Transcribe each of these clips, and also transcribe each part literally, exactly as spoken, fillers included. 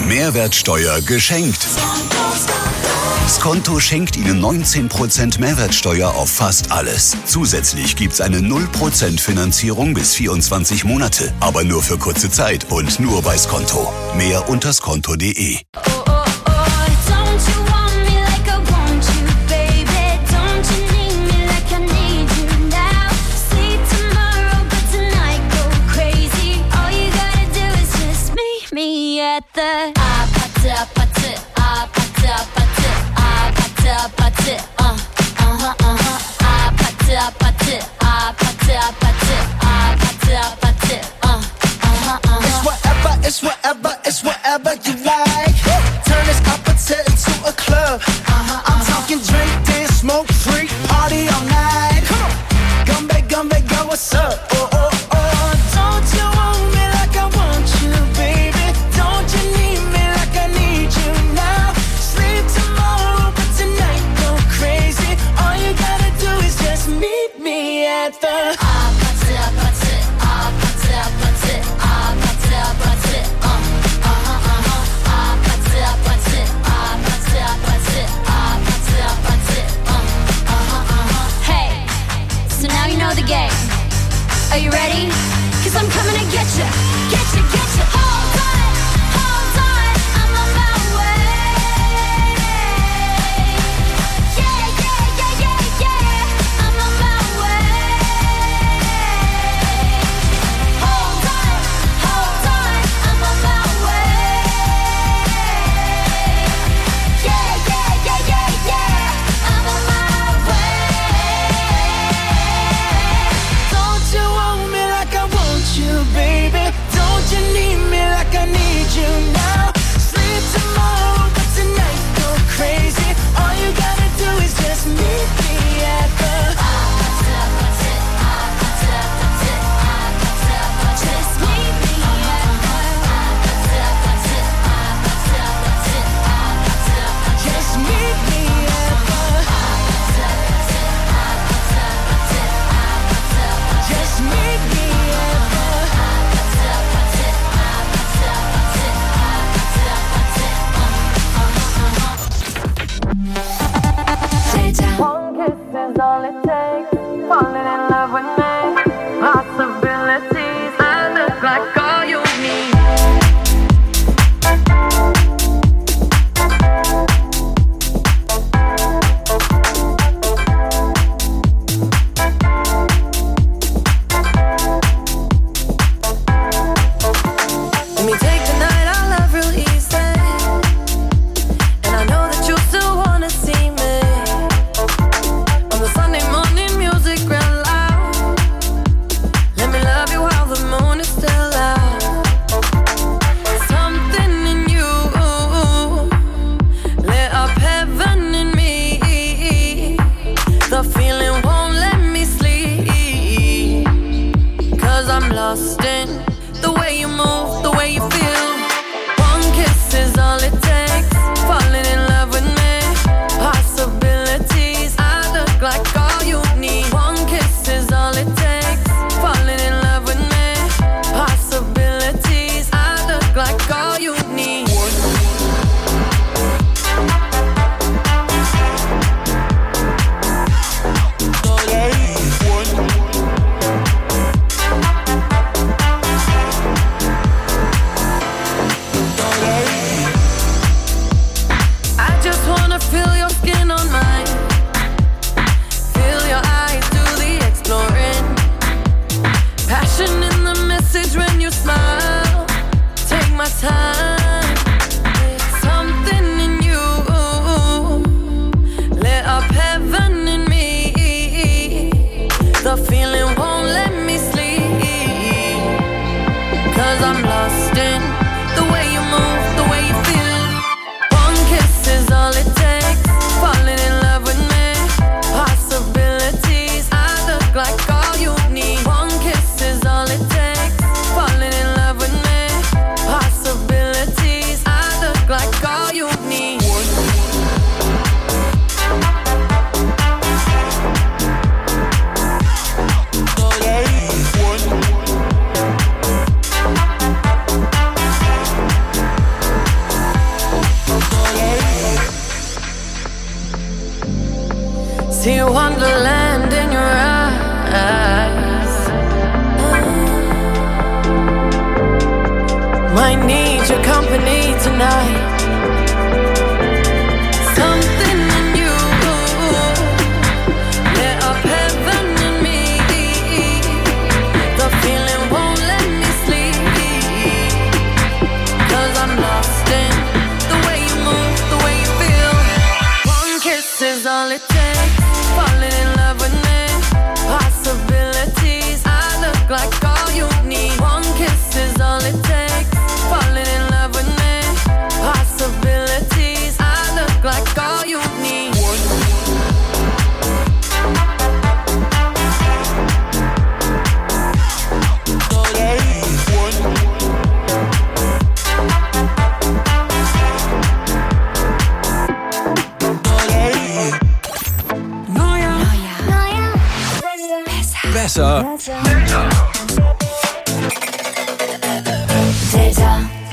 Mehrwertsteuer geschenkt. Skonto schenkt Ihnen neunzehn Prozent Mehrwertsteuer auf fast alles. Zusätzlich gibt's eine null Prozent Finanzierung bis vierundzwanzig Monate. Aber nur für kurze Zeit und nur bei Skonto. Mehr unter skonto punkt de. It's whatever, it's whatever you like. Turn this opposite into a club. Uh-huh, I'm uh-huh. talking drink, dance, smoke, freak, party all night. Come on, Gumbe, Gumbe, go, what's up? Oh, oh, oh. Don't you want me like I want you, baby? Don't you need me like I need you now? Sleep tomorrow, but tonight go crazy. All you gotta do is just meet me at the opposite, opposite, opposite, opposite, opposite, opposite. wonderland in your eyes. Might need your company tonight. Something in you lit up heaven in me. The feeling won't let me sleep, 'cause I'm lost in the way you move, the way you feel. One kiss is all it takes. Falling in love with me. Possibilities. I look like all you need. One kiss is all it takes. Falling in love with me. Possibilities. I look like all you need. Besser. Delta.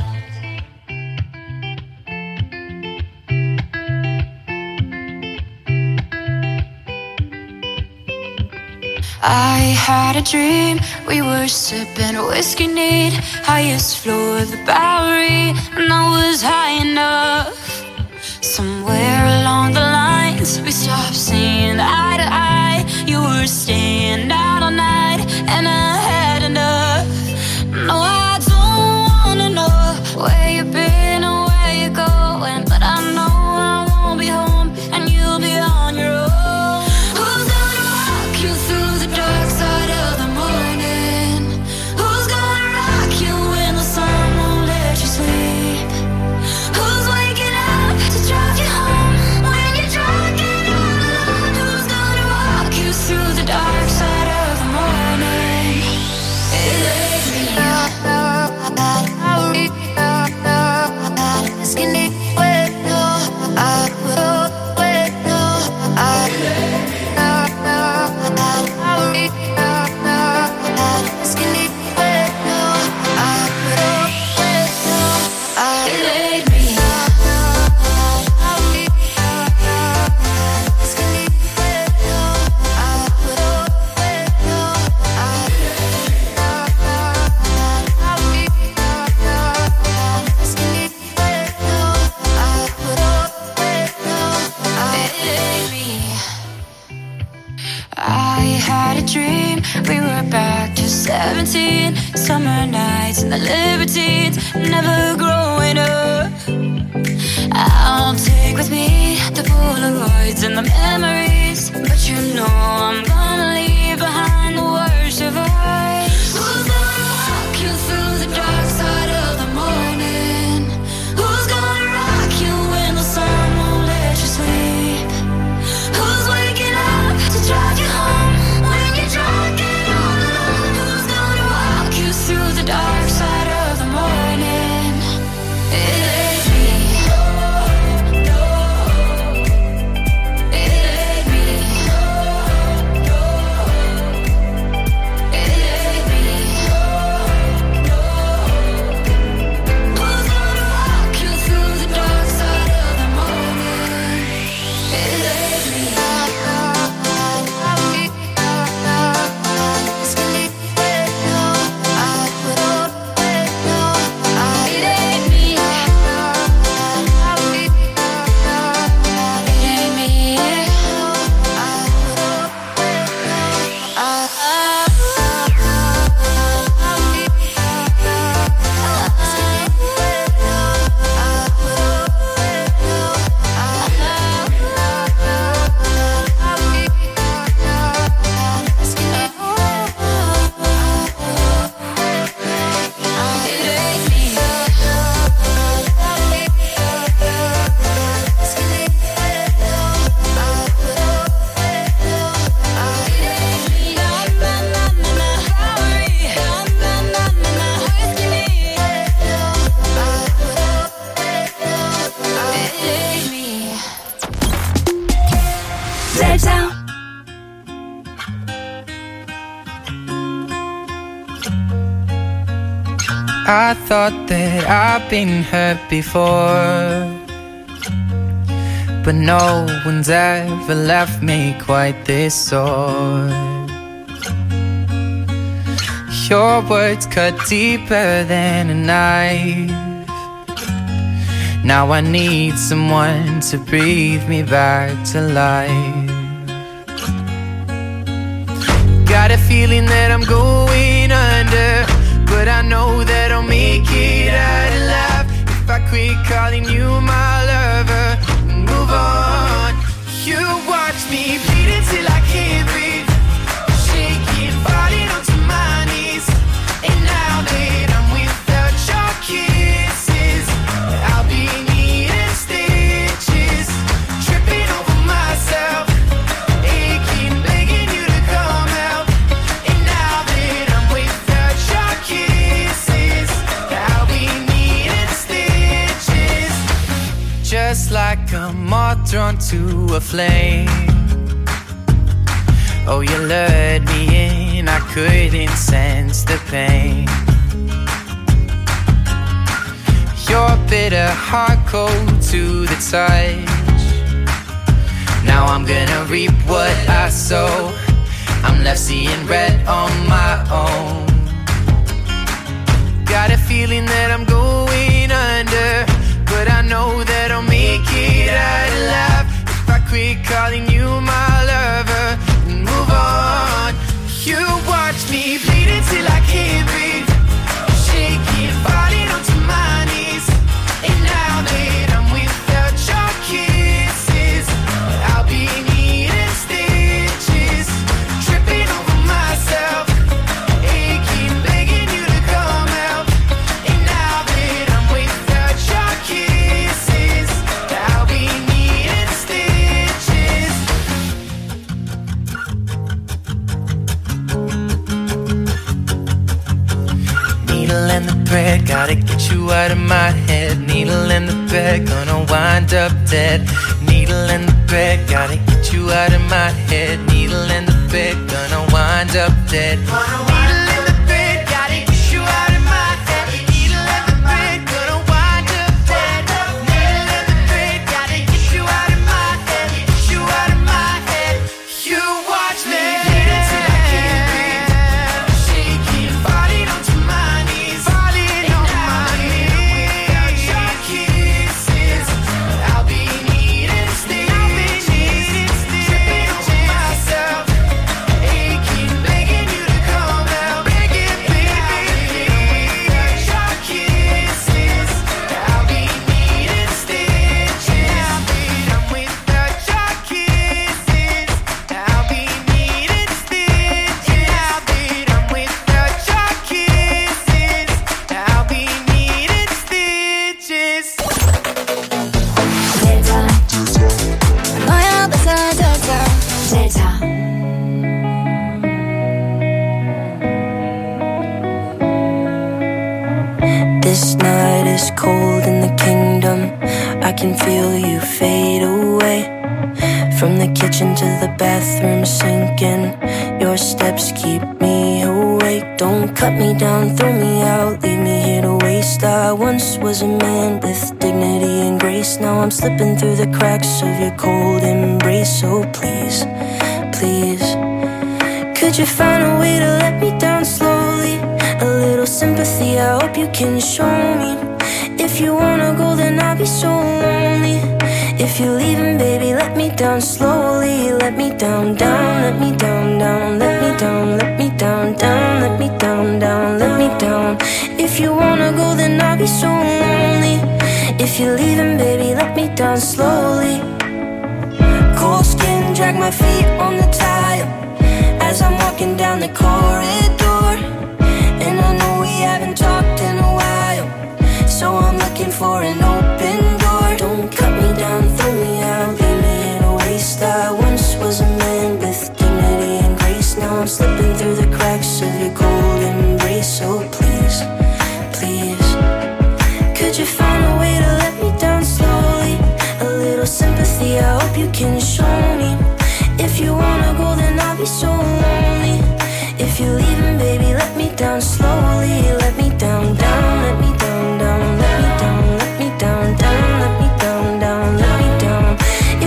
I had a dream, we were sipping whiskey neat, highest floor of the Bowery, and I was high enough. Somewhere along the lines, we stopped seeing eye to eye. You were staying out all night, and I had enough. No, I don't wanna know where you've been or where you're going, but I know I won't be home, and you'll be on your own. Who's gonna walk you through the dark side of the morning? Who's gonna rock you when the sun won't let you sleep? Who's waking up to drive you home when you're drunk and all alone? Who's gonna walk you through the dark side of the morning? It ain't me. Skinny, wet, no, I will wait, no, I skinny, wet, no, I will wait, no, I laid me. Skinny, wet, no, I will wait, no, I skinny, wet, no, I will wait, no, I laid me. I had a dream, we were back to seventeen. Summer nights and the libertines, never growing up. I'll take with me the Polaroids and the memories, but you know I'm gonna leave behind the worst of us. Who's gonna walk you through the dark side of the morning? Who's gonna rock you when the sun won't let you sleep? Who's waking up to drive you home when you're drunk and all alone? Who's gonna walk you through the dark side of the morning? It ain't me. No, it ain't me. No, it ain't me. No, who's gonna walk you through the dark side of the morning? It ain't me. Skinny, wet, no, I will wait, no, I it ain't me. It ain't me. I will wait, no, I thought that I've been hurt before, but no one's ever left me quite this sore. Your words cut deeper than a knife. Now I need someone to breathe me back to life. Got a feeling that I'm going under, but I know that I'll make it out alive if I quit calling you my lover and move on. You watch me bleeding till I can't breathe, shaking, falling onto my knees. And now that I'm without your kisses, I'll be needing stitches, tripping over myself, aching, begging you to come out. And now that I'm without your kisses, I'll be needing stitches. Just like a moth drawn to a flame. Oh, you lured me in, I couldn't sense the pain. Your bitter heart cold to the touch. Now I'm gonna reap what I sow. I'm left seeing red on my own. Got a feeling that I'm going under, but I know that I'll make it out alive if I quit calling you my lover and move on. You watch me bleeding till I can't breathe, shaking, falling onto my knees. And now that I'm without your kisses, I'll be needing stitches, tripping over myself, aching, begging you to come out. And now that I'm without your kisses, I'll be needing stitches. Needle and the thread, gotta get you out of my head. Needle and the thread, gonna wind up dead. Needle and the thread, gotta get you out of my head. Needle and the thread, gonna wind up dead. Needle and the thread, gotta get you out of my head. Needle and the thread, gonna wind up dead. Needle and the thread, gotta get you out of my head. Get you out of my head. You watch me bleeding till I can't breathe, shaking, falling onto my knees. Falling on my knees. Without your kisses, I'll be needing stitches, tripping over myself, aching, begging you to come out. Begging, baby. Without your kisses, I'll be needing stitches. I'm without your kisses, I'll be needing stitches. I'm without your kisses, I'll be needing stitches. 너야 벗어져서 젤타 This night is cold in the kingdom. I can feel you fade away. From the kitchen to the bathroom sinking. Your steps keep me awake. Don't cut me down, throw me out, leave me here to waste. I once was a man with dignity and grace. Now I'm slipping through the cracks of your cold embrace. So please, please, could you find a way to let me down slowly? A little sympathy, I hope you can show me. If you wanna go, then I'll be so lonely. If you're leaving, baby, let me down slowly. Let me down, down, let me down, down. Let me down, let me down, down. Let me down, down, let me down. If you wanna go, then I'll be so lonely. If you're leaving, baby, let me down slowly. Cold skin, drag my feet on the tile as I'm walking down the corridor. And I know we haven't talked in a while, so I'm looking for an open door. Don't cut me down, throw me out, leave me in a waste. I once was a man with dignity and grace. Now I'm slipping through the cracks of your cold embrace. So please, please, could you find a way to let me down slowly? A little sympathy, I hope you can show me. If you wanna go, then I'll be so lonely. If you're leaving, baby, let me down slowly. Let me down, down, let me down, down. Let me down, let me down, down. Let me down, down, let me down.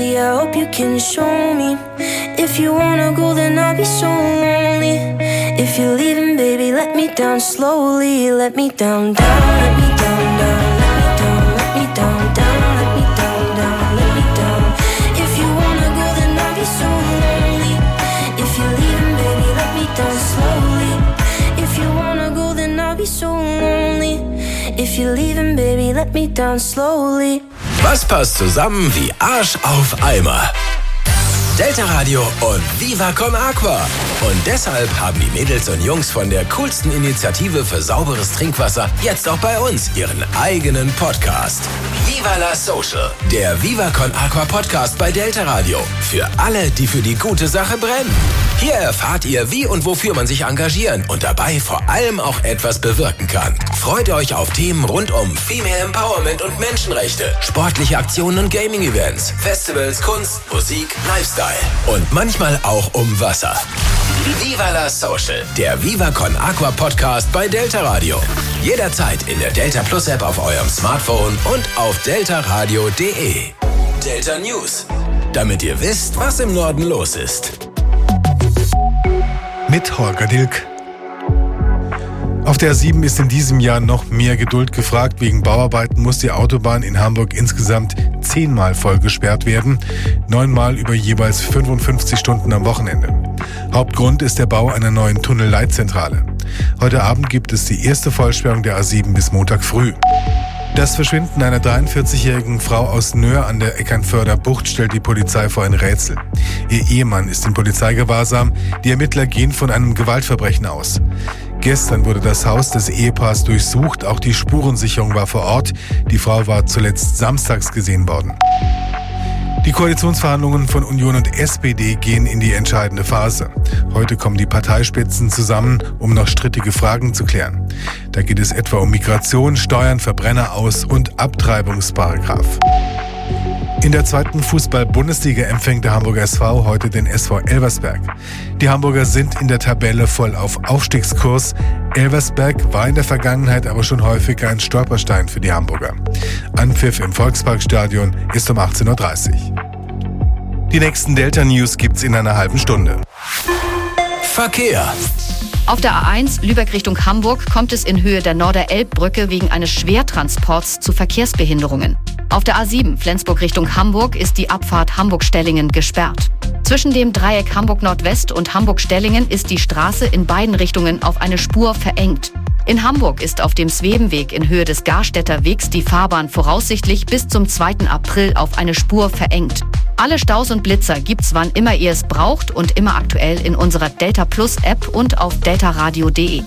healthy, I hope you can show me. If you wanna go, then I'll be so lonely. If you're leaving, baby, let me down slowly. Let me down, down, let me down, down, let me down, let me down, down, let me down, down, let me down. If you wanna go, then I'll be so lonely. If you're leaving, baby, let me down slowly. If you wanna go, then I'll be so lonely. If you're leaving, baby, let me down slowly. Was passt zusammen wie Arsch auf Eimer? Delta Radio und Viva Con Aqua. Und deshalb haben die Mädels und Jungs von der coolsten Initiative für sauberes Trinkwasser jetzt auch bei uns ihren eigenen Podcast. Viva la Social, der Viva Con Aqua Podcast bei Delta Radio. Für alle, die für die gute Sache brennen. Hier erfahrt ihr, wie und wofür man sich engagieren und dabei vor allem auch etwas bewirken kann. Freut euch auf Themen rund um Female Empowerment und Menschenrechte, sportliche Aktionen und Gaming-Events, Festivals, Kunst, Musik, Lifestyle und manchmal auch um Wasser. Viva la Social, der Viva Con Aqua Podcast bei Delta Radio. Jederzeit in der Delta Plus App auf eurem Smartphone und auf delta radio punkt de. Delta News, damit ihr wisst, was im Norden los ist. Mit Holger Dilk. Auf der A sieben ist in diesem Jahr noch mehr Geduld gefragt. Wegen Bauarbeiten muss die Autobahn in Hamburg insgesamt zehnmal voll gesperrt werden, neunmal über jeweils fünfundfünfzig Stunden am Wochenende. Hauptgrund ist der Bau einer neuen Tunnelleitzentrale. Heute Abend gibt es die erste Vollsperrung der A sieben bis Montag früh. Das Verschwinden einer dreiundvierzigjährigen Frau aus Nöhr an der Eckernförder Bucht stellt die Polizei vor ein Rätsel. Ihr Ehemann ist in Polizeigewahrsam, die Ermittler gehen von einem Gewaltverbrechen aus. Gestern wurde das Haus des Ehepaars durchsucht, auch die Spurensicherung war vor Ort. Die Frau war zuletzt samstags gesehen worden. Die Koalitionsverhandlungen von Union und S P D gehen in die entscheidende Phase. Heute kommen die Parteispitzen zusammen, um noch strittige Fragen zu klären. Da geht es etwa um Migration, Steuern, Verbrenneraus- und Abtreibungsparagraf. In der zweiten Fußball-Bundesliga empfängt der Hamburger S V heute den S V Elversberg. Die Hamburger sind in der Tabelle voll auf Aufstiegskurs. Elversberg war in der Vergangenheit aber schon häufiger ein Stolperstein für die Hamburger. Anpfiff im Volksparkstadion ist um achtzehn Uhr dreißig. Die nächsten Delta-News gibt's in einer halben Stunde. Verkehr. Auf der A eins Lübeck Richtung Hamburg kommt es in Höhe der Norder-Elb-Brücke wegen eines Schwertransports zu Verkehrsbehinderungen. Auf der A sieben Flensburg Richtung Hamburg ist die Abfahrt Hamburg-Stellingen gesperrt. Zwischen dem Dreieck Hamburg-Nordwest und Hamburg-Stellingen ist die Straße in beiden Richtungen auf eine Spur verengt. In Hamburg ist auf dem Svebenweg in Höhe des Garstädter Wegs die Fahrbahn voraussichtlich bis zum zweiten April auf eine Spur verengt. Alle Staus und Blitzer gibt's wann immer ihr es braucht und immer aktuell in unserer Delta Plus App und auf delta radio punkt de.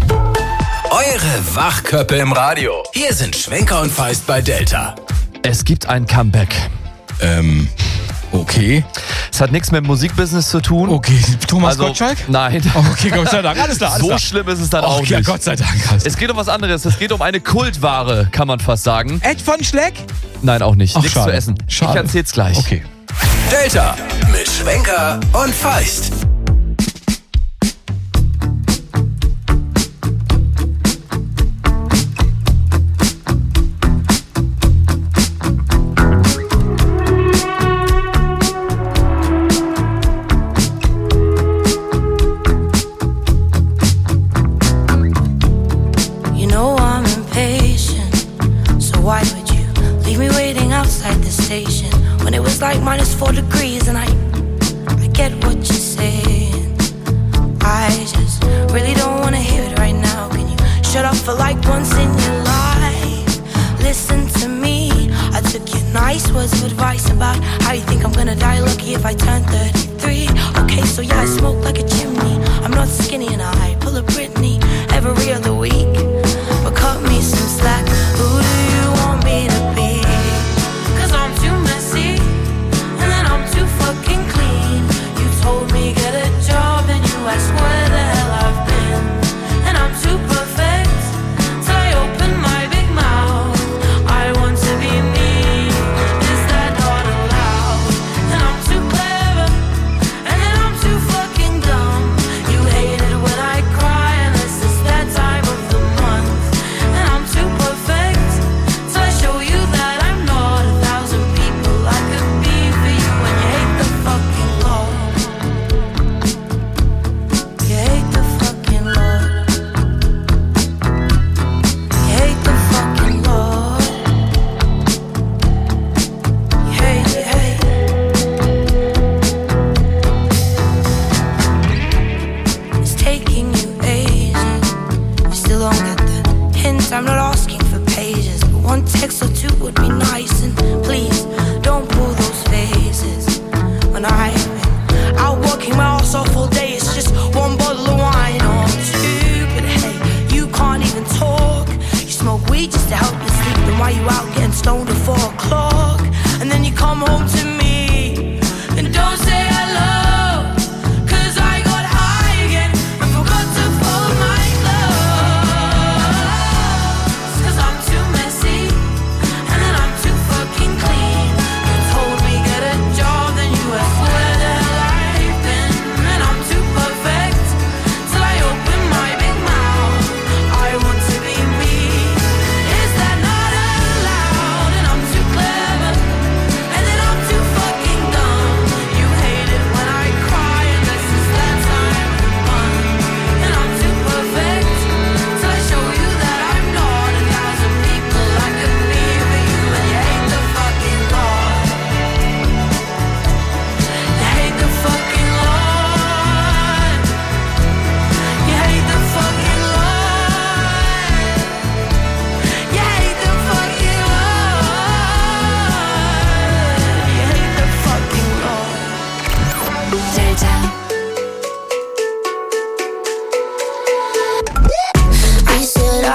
Eure Wachköppe im Radio. Hier sind Schwenker und Feist bei Delta. Es gibt ein Comeback. Ähm, okay. Es hat nichts mit dem Musikbusiness zu tun. Okay, Thomas also, Gottschalk? Nein. Oh, okay, Gott sei Dank. Alles klar, alles so klar. schlimm ist es dann oh, auch okay, nicht. Gott sei Dank. Es geht um was anderes. Es geht um eine Kultware, kann man fast sagen. Ed von Schleck? Nein, auch nicht. Ach, nichts schade. zu essen. Schade. Ich erzähl's gleich. Okay. Delta mit Schwenker und Feist. Like minus four degrees and I I get what you're saying. I just really don't wanna hear it right now. Can you shut up for like once in your life? Listen to me. I took your nice words of advice about how you think I'm gonna die lucky if I turn thirty-three. Okay, so yeah, I smoke like a chimney. I'm not skinny and I pull a Britney every other week. But cut me some slack. Who do you want me to be? Cause I'm too messy. Too fucking clean. You told me get a job and you asked where the hell I've been. And I'm too perfect, so I open my big mouth. I want to be me, is that not allowed? And I'm too clever, and then I'm too fucking dumb. You hate it when I cry and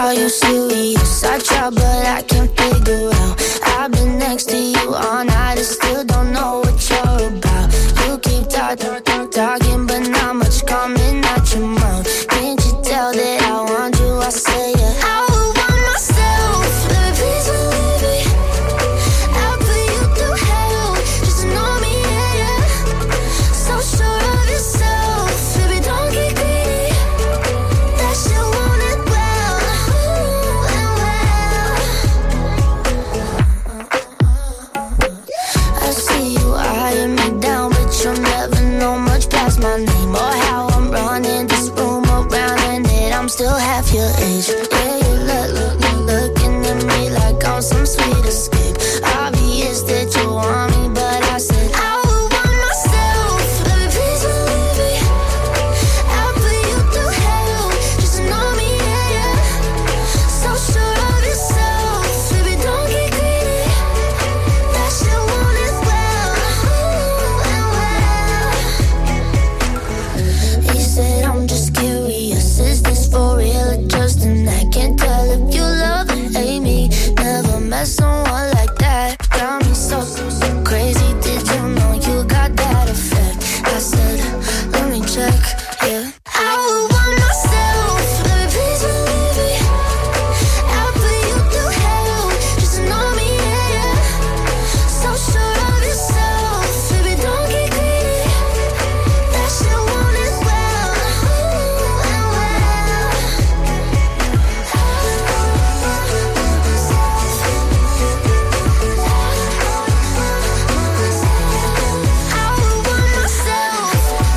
Are you serious? I try, but I can't figure out. I've been next to you all night and still don't know what you're about. You keep talking, talking, but not much coming out your mouth. Can't you tell that I want you? I say yeah. I would want myself. Let me please believe me. I'll put you through hell. Just know me, yeah, yeah. So sure of yourself, baby, don't get greedy. That shit want it well, ooh, and well. I see you eyeing me down, but you'll never know much past my name or how I'm running this room around, and that I'm still half your age. Yeah, you look, look, look, looking at me like I'm some sweet escape. Obvious that you want me, but I said I would want myself. Let me please believe me. I'll put you through hell. Just know me, yeah, yeah. So sure of yourself, baby, don't get greedy. That shit want it well, ooh, and well. He said I'm just curious, is this for real or just an act? Can't tell if you love or hate me. Never met someone like that. Got me so, so crazy. Did you know you got that effect? I said, let me check, yeah. I would want myself. Let me please believe me. I'll put you through hell. Just know me, yeah, yeah. So sure of yourself, baby, don't get greedy. That shit want it well, ooh, and well. I would want myself.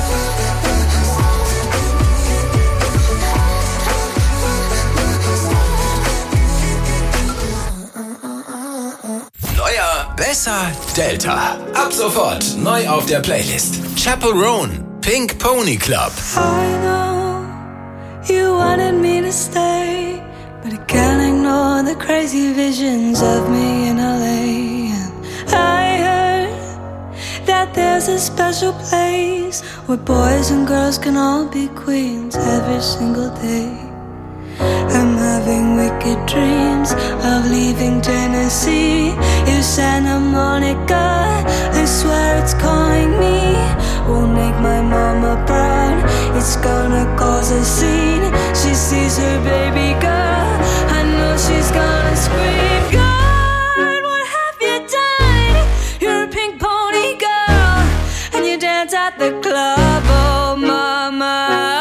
Neuer, besser, Delta. Ab sofort neu auf der Playlist. Chapel Roan, Pink Pony Club. I know you wanted me to stay, but I can't ignore the crazy visions of me in L A. And I heard that there's a special place where boys and girls can all be queens every single day. I'm having wicked dreams of leaving Tennessee. If Santa Monica, I swear it's calling me. Won't make my mama proud, it's gonna cause a scene. She sees her baby girl, I know she's gonna scream. God, what have you done? You're a pink pony girl, and you dance at the club. Oh mama,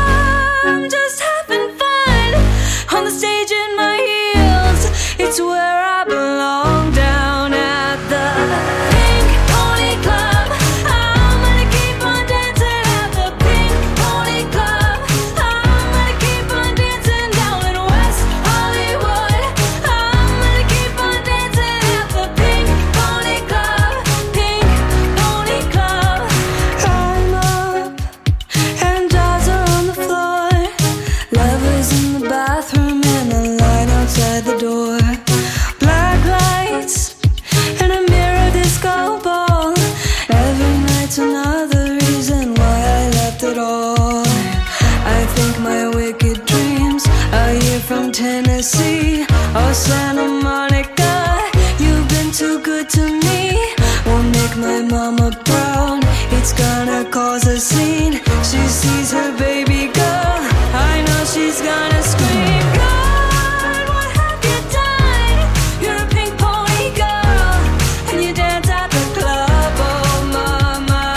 I'm just having fun on the stage in my heels. It's where I belong, down at the Pink Pony Club. I'm gonna keep on dancing at the Pink Pony Club. I'm gonna keep on dancing down in West Hollywood. I'm gonna keep on dancing at the Pink Pony Club. Pink Pony Club. I'm up and dolls are on the floor. Lovers in the bathroom and a line outside the door. Black lights and a mirror disco ball. Every night's another reason why I left it all. I think my wicked dreams are here from Tennessee or Santa Monica. You've been too good to me. Won't make my mama proud, it's gonna cause a scene. She sees her baby girl, I know she's gonna scream. God, what have you done? You're a pink pony girl, and you dance at the club. Oh mama,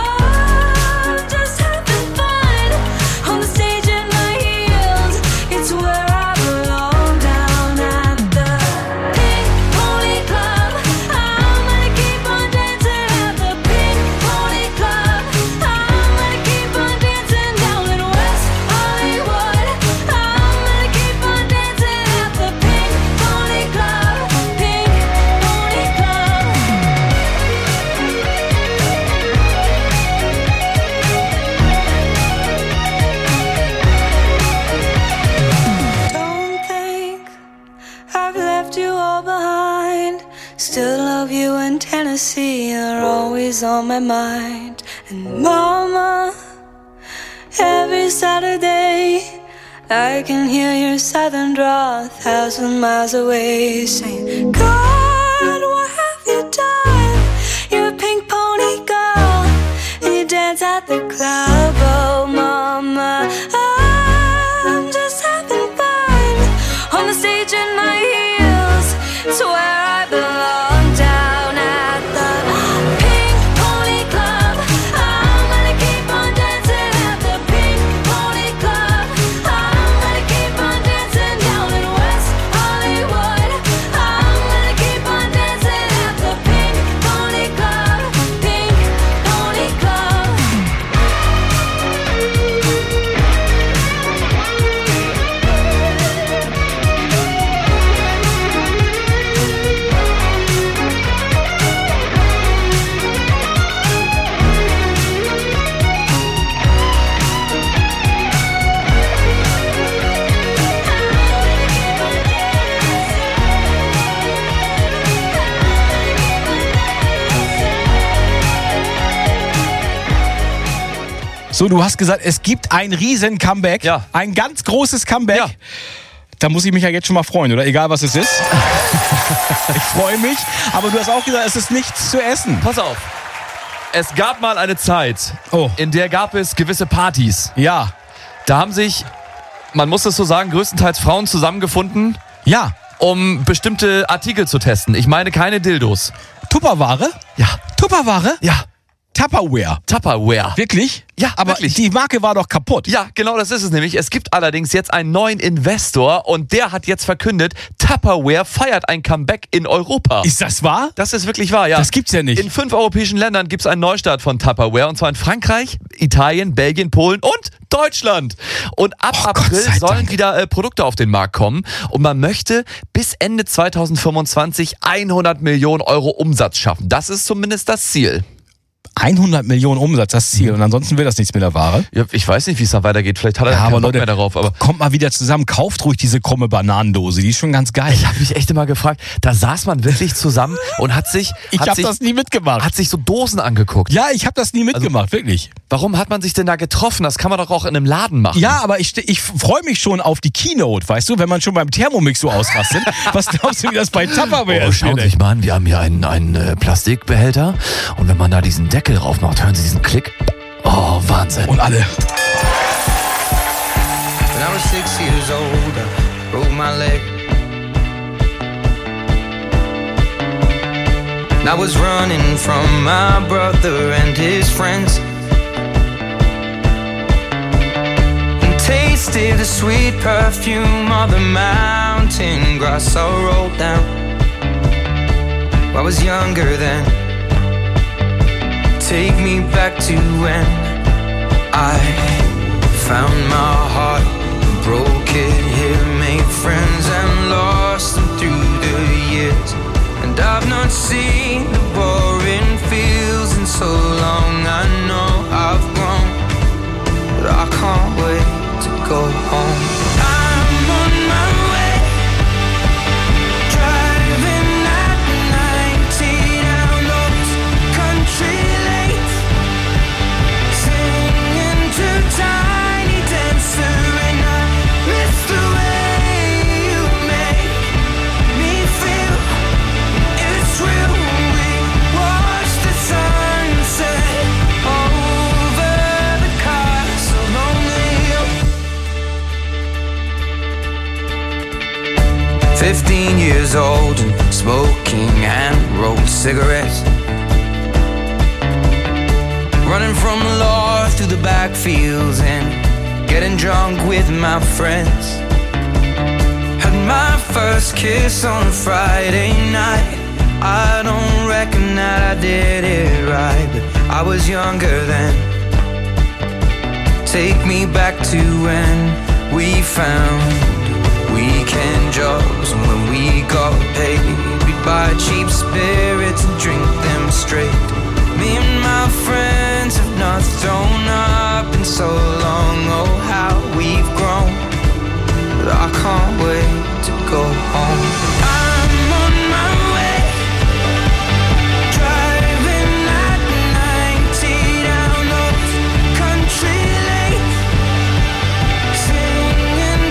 I'm just having fun on the stage in my heels. It's where I belong, down at the Pink Pony Club. I'm gonna keep on dancing at the Pink Pony Club. I'm gonna keep on dancing down in West Hollywood. I'm gonna keep on dancing at the Pink Pony Club. Pink Pony Club. Don't think I've left you all behind. Still love you, and Tennessee are always on my mind. And mama, every Saturday I can hear your southern drawl a thousand miles away, saying, God, what have you done? You're a pink pony girl, and you dance at the club. Oh, mama, I'm just having fun on the stage in my heels. It's where I belong, down at the Pink Pony Club. I'm gonna keep on dancing at the Pink Pony Club. I'm gonna keep on dancing down in West Hollywood. I'm gonna keep on dancing at the Pink Pony Club. Pink Pony Club. So, du hast gesagt, es gibt ein riesen Comeback. Ja. Ein ganz großes Comeback. Ja. Da muss ich mich ja jetzt schon mal freuen, oder? Egal, was es ist. Ich freue mich. Aber du hast auch gesagt, es ist nichts zu essen. Pass auf. Es gab mal eine Zeit, Oh. in der gab es gewisse Partys. Ja. Da haben sich, man muss es so sagen, größtenteils Frauen zusammengefunden, Ja. um bestimmte Artikel zu testen. Ich meine keine Dildos. Tupperware? Ja. Tupperware? Ja. Tupperware. Tupperware. Wirklich? Ja, aber wirklich. die Marke war doch kaputt. Ja, genau das ist es nämlich. Es gibt allerdings jetzt einen neuen Investor und der hat jetzt verkündet, Tupperware feiert ein Comeback in Europa. Ist das wahr? Das ist wirklich wahr, ja. Das gibt's ja nicht. In fünf europäischen Ländern gibt es einen Neustart von Tupperware und zwar in Frankreich, Italien, Belgien, Polen und Deutschland. Und ab Oh, Gott April sei sollen Dank. wieder äh, Produkte auf den Markt kommen und man möchte bis Ende zweitausendfünfundzwanzig hundert Millionen Euro Umsatz schaffen. Das ist zumindest das Ziel. hundert Millionen Umsatz, das Ziel. Und ansonsten wird das nichts mit der Ware. Ja, ich weiß nicht, wie es da weitergeht. Vielleicht hat er Ja, ja, aber keinen Bock Leute, mehr darauf. Aber kommt mal wieder zusammen, kauft ruhig diese krumme Bananendose, die ist schon ganz geil. ich habe mich echt immer gefragt, da saß man wirklich zusammen und hat sich, Ich hat habe sich, das nie mitgemacht. hat sich so Dosen angeguckt. Ja, ich habe das nie mitgemacht, wirklich. Warum hat man sich denn da getroffen? Das kann man doch auch in einem Laden machen. Ja, aber ich, ich freue mich schon auf die Keynote, weißt du, wenn man schon beim Thermomix so ausrastet. Was glaubst du, wie das bei Tupperware Oh, ist? schauen Sie sich mal an, wir haben hier einen, einen äh, Plastikbehälter und wenn man da diesen Deckel drauf macht, hören Sie diesen Klick. Oh, Wahnsinn. Und alle. When I was six years old, I broke my leg. And I was running from my brother and his friends. And tasted the sweet perfume of the mountain grass I rolled down. I was younger then. Take me back to when I found my heart, broke it here, made friends and lost them through the years. And I've not seen the boring fields in so long. I know I've grown, but I can't wait to go home. I'm on my way, driving at ninety down those country lanes, singing to Tiny Dancer, and I miss the way you make me feel. It's real. We watch the sunset over the castle on the hill. Fifteen years old and smoking hand-rolled cigarettes, running from the law through the backfields and getting drunk with my friends. Had my first kiss on a Friday night. I don't reckon that I did it right, but I was younger then. Take me back to when we found weekend jobs, and when we got paid, we'd buy cheap spirits and drink them straight. Me and my friends have not thrown up in so long. Oh, how we've grown, but I can't wait to go home. I'm on my way, driving at ninety down those country lanes, singing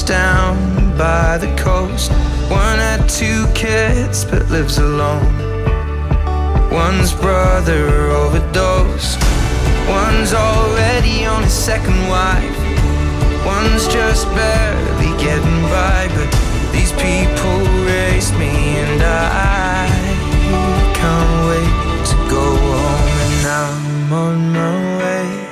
down by the coast. One had two kids but lives alone. One's brother overdosed. One's already on his second wife. One's just barely getting by. But these people raised me and I can't wait to go home. And I'm on my way.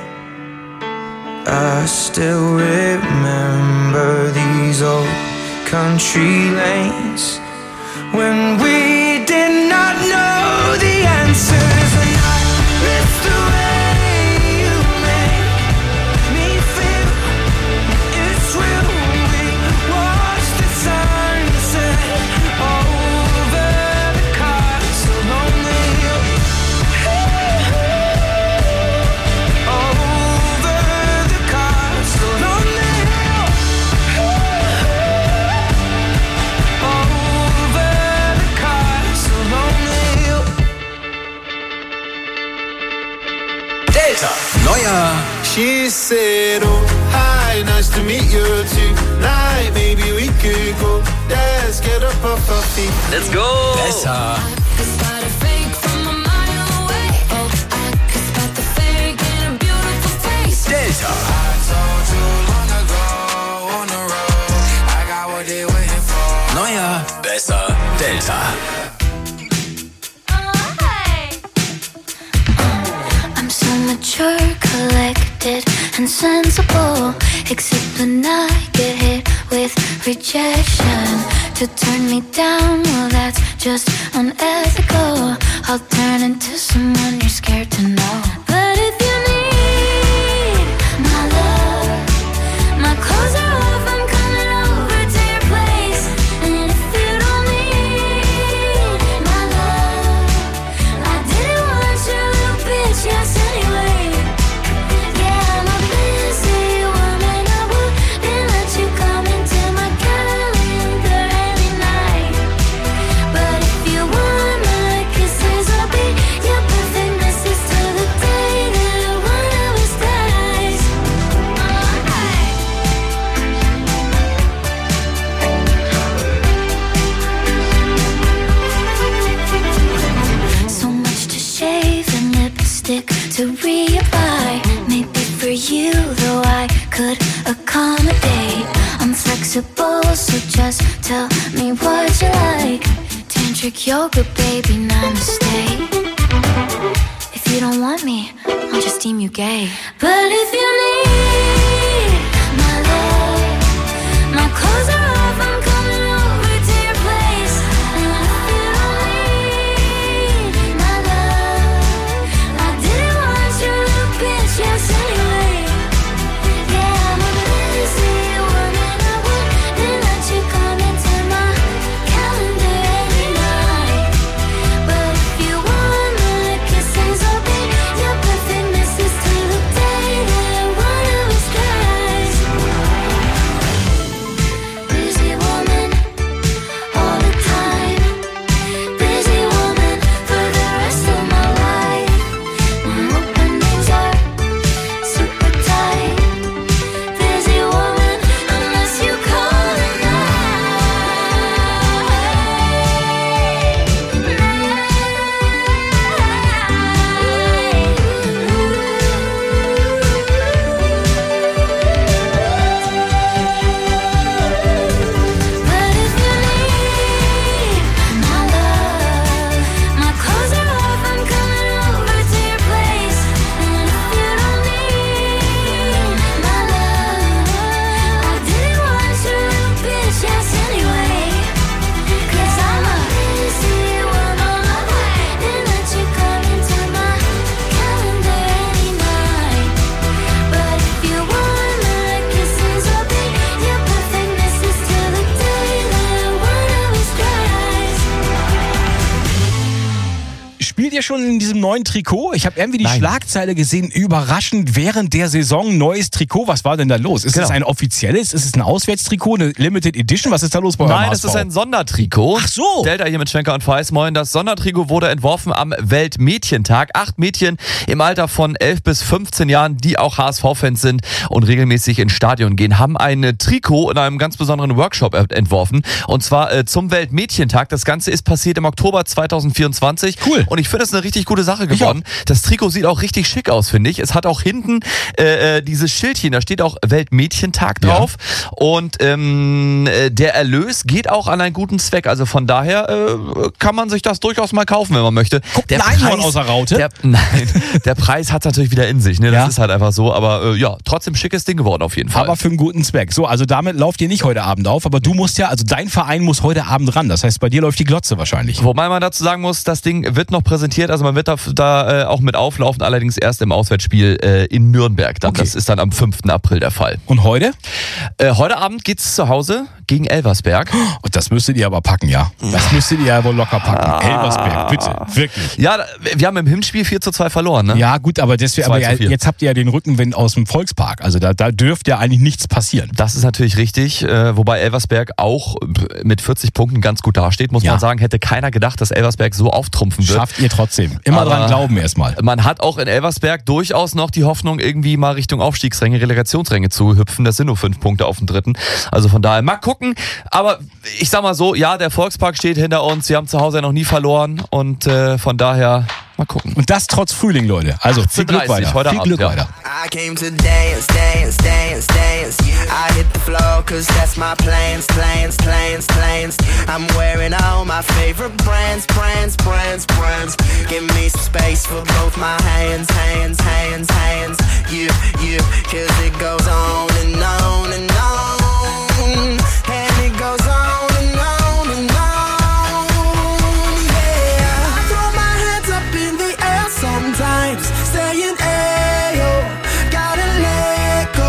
I still remember these old country lanes when we did not know the answers. And I miss the way you make me feel. It's real. We watch the sunset over the castle on the hill. Over the castle on the hill. Over the castle on the hill. Delta. Neuer. She said, oh, hi, nice to meet you tonight. Maybe we could go, let's get up off our feet. Let's go. Besser. Delta. Neuer. Besser. Delta. I'm so mature, collected, and sensible. Except when I get hit with rejection. To turn me down, well that's just unethical. I'll turn into someone you're scared to know. But if you need my love, my clothes are off, I'm coming over to your place. And if you don't need my love, I didn't want your little bitch, yes anyway. Yeah, I'm a busy woman, I wouldn't let you come into my calendar every night. But if you want my kisses, I'll be your perfect missus till the day that one of us dies. So much to shave and lipstick to reapply. Maybe for you, though I could accommodate. I'm flexible, so just tell me what you like. Tantric yoga, baby, namaste. If you don't want me, I'll just deem you gay. But if you need my love, my clothes are off, I'm coming over to your place. And if you don't need my love, I didn't want your little bitch, yes anyway. Yeah, I'm a busy woman, I wouldn't let you come into my calendar every night. But if you want my kisses, I'll be your perfect missus till the day that one of us dies. schon in diesem neuen Trikot? Ich habe irgendwie die Nein. Schlagzeile gesehen, überraschend während der Saison neues Trikot. Was war denn da los? Ist Genau. es ein offizielles? Ist es ein Auswärtstrikot, eine Limited Edition? Was ist da los bei eurem Nein, H es S V? ist ein Sondertrikot. Ach so. Delta hier mit Schwenker und Feis. Moin. Das Sondertrikot wurde entworfen am Weltmädchentag. Acht Mädchen im Alter von elf bis fünfzehn Jahren, die auch H S V-Fans sind und regelmäßig ins Stadion gehen, haben ein Trikot in einem ganz besonderen Workshop entworfen. Und zwar äh, zum Weltmädchentag. Das Ganze ist passiert im Oktober zweitausendvierundzwanzig. Cool. Und ich finde es eine richtig gute Sache geworden. Das Trikot sieht auch richtig schick aus, finde ich. Es hat auch hinten äh, dieses Schildchen, da steht auch Weltmädchentag drauf. Ja. Und ähm, der Erlös geht auch an einen guten Zweck. Also von daher äh, kann man sich das durchaus mal kaufen, wenn man möchte. Guckt der ein Einhorn aus der Raute? Der, nein, der Preis hat natürlich wieder in sich. Ne? Das Ja. ist halt einfach so. Aber äh, ja, trotzdem schickes Ding geworden auf jeden Fall. Aber für einen guten Zweck. So, also damit lauft ihr nicht heute Abend auf, aber du musst ja, also dein Verein muss heute Abend ran. Das heißt, bei dir läuft die Glotze wahrscheinlich. Wobei man dazu sagen muss, das Ding wird noch präsentiert, also man wird da, da äh, auch mit auflaufen, allerdings erst im Auswärtsspiel äh, in Nürnberg. Dann. Okay. Das ist dann am fünften April der Fall. Und heute? Äh, heute Abend geht's zu Hause gegen Elversberg. Oh, das müsstet ihr aber packen, ja. Das müsstet ihr ja wohl locker packen. Ah. Elversberg, bitte, wirklich. Ja, da- wir haben im Hinspiel vier zu zwei verloren, ne? Ja, gut, aber deswegen, aber zwei zu ja, vier. jetzt habt ihr ja den Rückenwind aus dem Volkspark. Also da, da dürfte ja eigentlich nichts passieren. Das ist natürlich richtig, äh, wobei Elversberg auch äh, mit vierzig Punkten ganz gut dasteht, muss Ja. man sagen. Hätte keiner gedacht, dass Elversberg so auftrumpfen wird. Schafft ihr trotzdem. Immer Aber dran glauben erstmal. Man hat auch in Elversberg durchaus noch die Hoffnung, irgendwie mal Richtung Aufstiegsränge, Relegationsränge zu hüpfen. Das sind nur fünf Punkte auf dem dritten. Also von daher mal gucken. Aber ich sag mal so, ja, der Volkspark steht hinter uns. Wir haben zu Hause ja noch nie verloren. Und äh, von daher mal gucken. Und das trotz Frühling, Leute. Also viel Glück achtzehn Uhr dreißig weiter. heute Viel Abend, Glück ja. weiter. I came to dance, dance, dance, dance. I hit the floor cause that's my plans, plans, plans, plans. I'm wearing all my favorite brands, brands, brands, brands. Give me some space for both my hands, hands, hands, hands. You, you, cause it goes on and on and on. And it goes on and on and on. Yeah, I throw my hands up in the air sometimes, saying, ayo, gotta let go.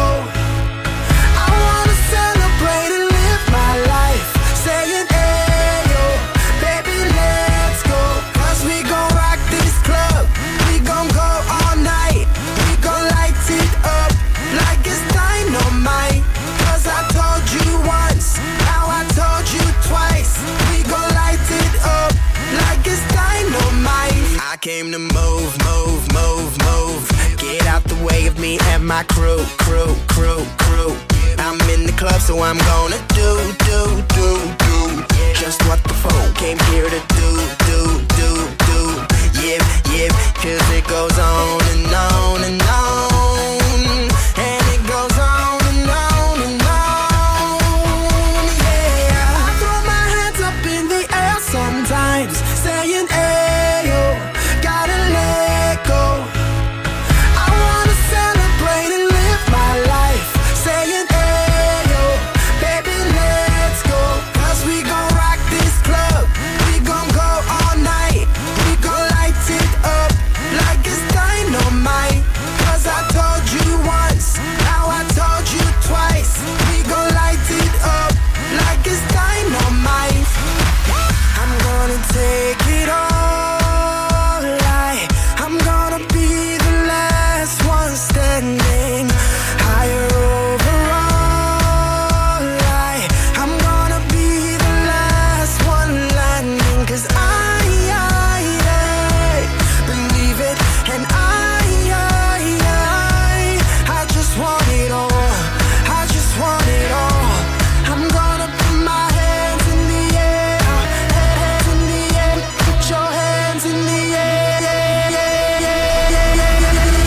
I wanna celebrate and live my life, saying, ayo, baby, let's go. Cause we gon' rock this club, we gon' go all night. We gon' light it up like it's dynamite. Cause I told you once, now I told you twice. We gon' light it up like it's dynamite. I came to move, move, move, move. Get out the way of me and my crew, crew, crew, crew. I'm in the club, so I'm gonna do, do, do, do. Just what the phone came here to do, do, do, do. Yep, yep, cause it goes on and on and on. And it goes on and on and on. Yeah, I throw my hands up in the air sometimes, saying, ayo, gotta let go. I wanna celebrate and live my life, saying, ayo, baby, let's go. Cause we gon' rock this club, we gon' go all night. We gon' light it up like it's dynamite. Cause I told you once, now I told you twice. We gon' light it up like it's dynamite. I'm gonna take it all. I, I'm gonna be the last one standing. Higher overall. I, I'm gonna be the last one landing. Cause I, I, I believe it. And I, I, I, I just want it all. I just want it all. I'm gonna put my hands in the air. Hands in the air. Put your hands in the air. Yeah, yeah, yeah, yeah, yeah, yeah.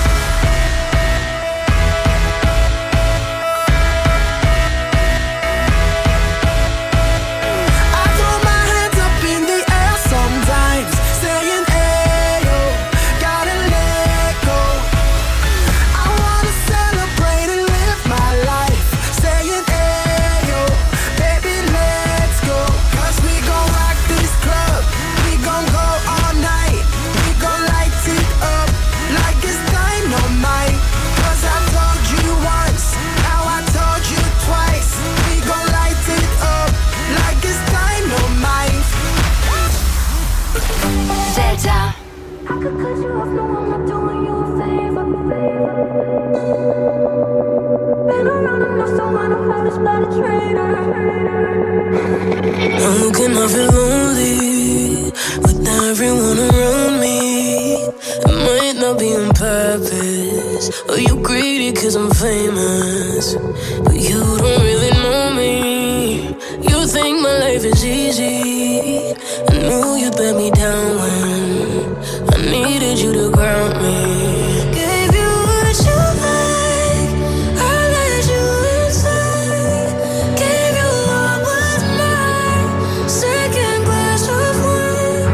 I throw my hands up in the air sometimes, saying, ayo, gotta let go. I wanna celebrate and live my life, saying, ayo, baby, let's go. Cause we gon' rock this club, we gon' go all night. We gon' light it up like it's dynamite. Cause I told you once, now I told you twice. We gon' light it up like it's dynamite. Delta. How can I feel lonely with everyone around me? It might not be on purpose, or you greedy cause I'm famous, but you don't really know me. You think my life is easy. I knew you'd let me down when I needed you to ground me. Gave you what you like, I let you inside. Gave you what was mine, second glass of wine.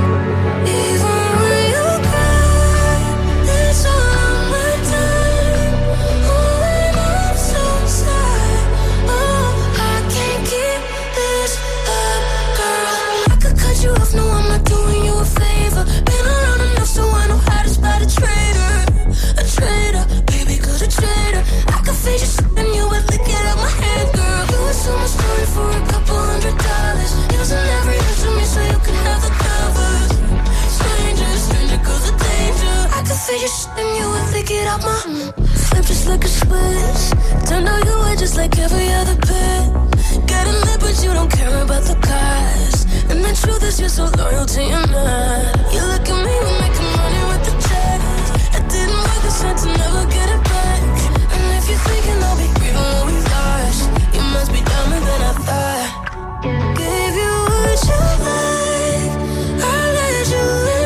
Even when you cry, it's all my time. Oh, and I'm so sad. Oh, I can't keep this up, girl. I could cut you off, no, I'm not doing you a favor. Been around enough so I know how to spot a traitor. A traitor, baby, cause a traitor. I could fade you and you would lick it out my hand, girl. You would sell my story for a couple hundred dollars. Using every inch of me so you can have the covers. Stranger, stranger, cause a danger. I could fade you and you would lick it out my flip just like a switch. Turned out you were just like every other bit. Got a lip but you don't care about the cost. And the truth is you're so loyal to your man. You look at me, we're making money with the check. It didn't work, I said to never get it back. And if you're thinking I'll be grieving what we lost, you must be dumber than I thought. Gave you what you like, I let you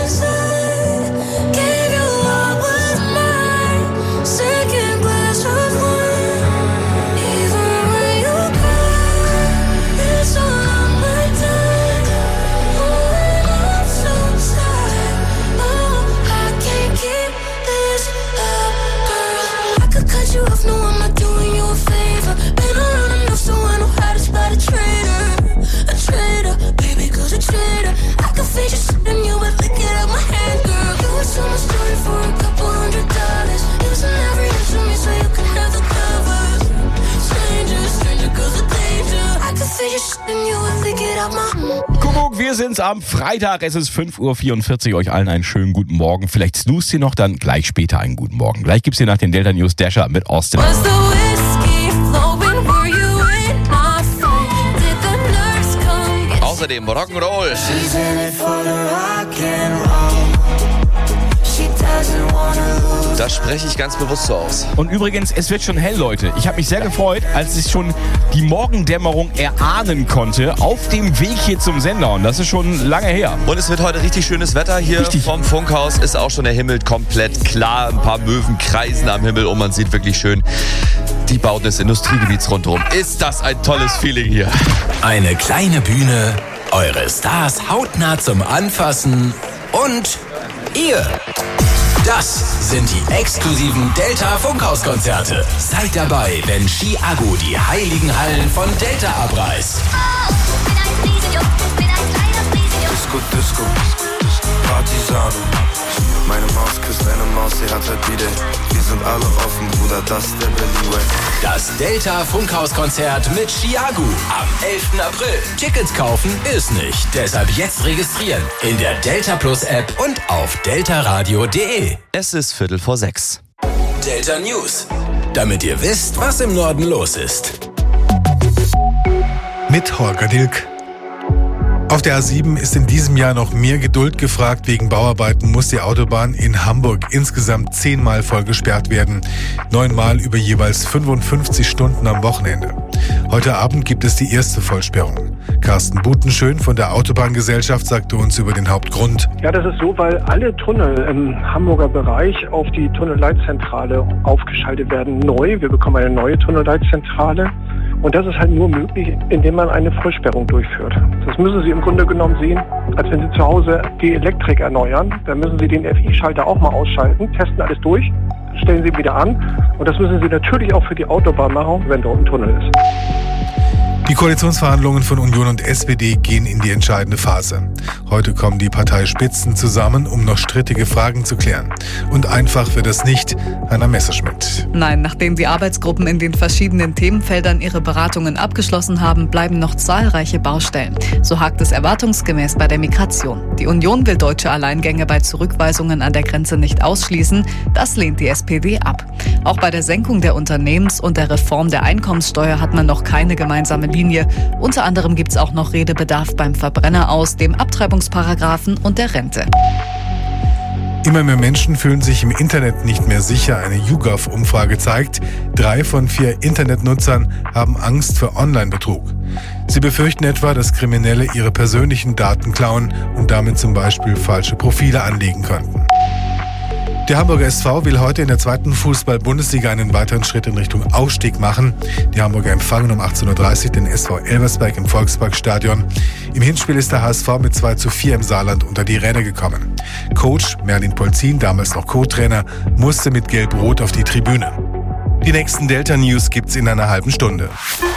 inside. Gave you what was mine, second glass of wine. Even when you cry, it's all on my time. Oh, and I'm so sad. Oh, I can't keep this up, girl. I could cut you off, no, I'm not doing you a favor. Been around enough so I know how to spot a traitor. A traitor, baby, cause a traitor. I could fade you and you would lick it out my hand, girl. You would sell my story for a couple hundred dollars. Using every inch of me so you can have the covers. Stranger, stranger, cause a danger. I could fade you and you would lick it out my Kuckuck, wir sind's am Freitag. Es ist fünf Uhr vierundvierzig. Euch allen einen schönen guten Morgen. Vielleicht snoost ihr noch, dann gleich später einen guten Morgen. Gleich gibt's hier nach den Delta News Dasher mit Austin. Was the whiskey flowing? Were you in my phone? Did the nurse come get Außerdem Rock'n'Roll. She's in it for the rock and roll. She doesn't wanna lose. Das spreche ich ganz bewusst so aus. Und übrigens, es wird schon hell, Leute. Ich habe mich sehr gefreut, als ich schon die Morgendämmerung erahnen konnte auf dem Weg hier zum Sender. Und das ist schon lange her. Und es wird heute richtig schönes Wetter hier Richtig. vom Funkhaus. Ist auch schon der Himmel komplett klar. Ein paar Möwen kreisen am Himmel und man sieht wirklich schön die Bauten des Industriegebiets rundherum. Ist das ein tolles Feeling hier. Eine kleine Bühne, eure Stars hautnah zum Anfassen und ihr. Das sind die exklusiven Delta Funkhauskonzerte. Seid dabei, wenn Chiago die heiligen Hallen von Delta abreißt. Disco, Disco, Partisano. Meine Maus küsst eine Maus, sie hat halt wieder. Wir sind alle offen, Bruder, das ist der Berlin Way. Das Delta Funkhauskonzert mit Chiago am elften April. Tickets kaufen ist nicht, deshalb jetzt registrieren in der Delta Plus App und auf deltaradio punkt de. Es ist Viertel vor sechs. Delta News, damit ihr wisst, was im Norden los ist. Mit Holger Dilk. Auf der A sieben ist in diesem Jahr noch mehr Geduld gefragt. Wegen Bauarbeiten muss die Autobahn in Hamburg insgesamt zehnmal voll gesperrt werden. Neunmal über jeweils fünfundfünfzig Stunden am Wochenende. Heute Abend gibt es die erste Vollsperrung. Carsten Butenschön von der Autobahngesellschaft sagte uns über den Hauptgrund. Ja, das ist so, weil alle Tunnel im Hamburger Bereich auf die Tunnelleitzentrale aufgeschaltet werden neu. Wir bekommen eine neue Tunnelleitzentrale. Und das ist halt nur möglich, indem man eine Vollsperrung durchführt. Das müssen Sie im Grunde genommen sehen, als wenn Sie zu Hause die Elektrik erneuern. Dann müssen Sie den F I-Schalter auch mal ausschalten, testen alles durch, stellen Sie wieder an. Und das müssen Sie natürlich auch für die Autobahn machen, wenn dort ein Tunnel ist. Die Koalitionsverhandlungen von Union und S P D gehen in die entscheidende Phase. Heute kommen die Parteispitzen zusammen, um noch strittige Fragen zu klären. Und einfach wird es nicht. Hanna Messerschmidt. Nein, nachdem die Arbeitsgruppen in den verschiedenen Themenfeldern ihre Beratungen abgeschlossen haben, bleiben noch zahlreiche Baustellen. So hakt es erwartungsgemäß bei der Migration. Die Union will deutsche Alleingänge bei Zurückweisungen an der Grenze nicht ausschließen. Das lehnt die S P D ab. Auch bei der Senkung der Unternehmens- und der Reform der Einkommenssteuer hat man noch keine gemeinsame Linie. Unter anderem gibt es auch noch Redebedarf beim Verbrenner aus, dem Abtreibungsparagraphen und der Rente. Immer mehr Menschen fühlen sich im Internet nicht mehr sicher. Eine YouGov-Umfrage zeigt, drei von vier Internetnutzern haben Angst vor Online-Betrug. Sie befürchten etwa, dass Kriminelle ihre persönlichen Daten klauen und damit zum Beispiel falsche Profile anlegen könnten. Der Hamburger S V will heute in der zweiten Fußball-Bundesliga einen weiteren Schritt in Richtung Aufstieg machen. Die Hamburger empfangen um achtzehn Uhr dreißig den S V Elversberg im Volksparkstadion. Im Hinspiel ist der H S V mit zwei zu vier im Saarland unter die Räder gekommen. Coach Merlin Polzin, damals noch Co-Trainer, musste mit Gelb-Rot auf die Tribüne. Die nächsten Delta-News gibt's in einer halben Stunde.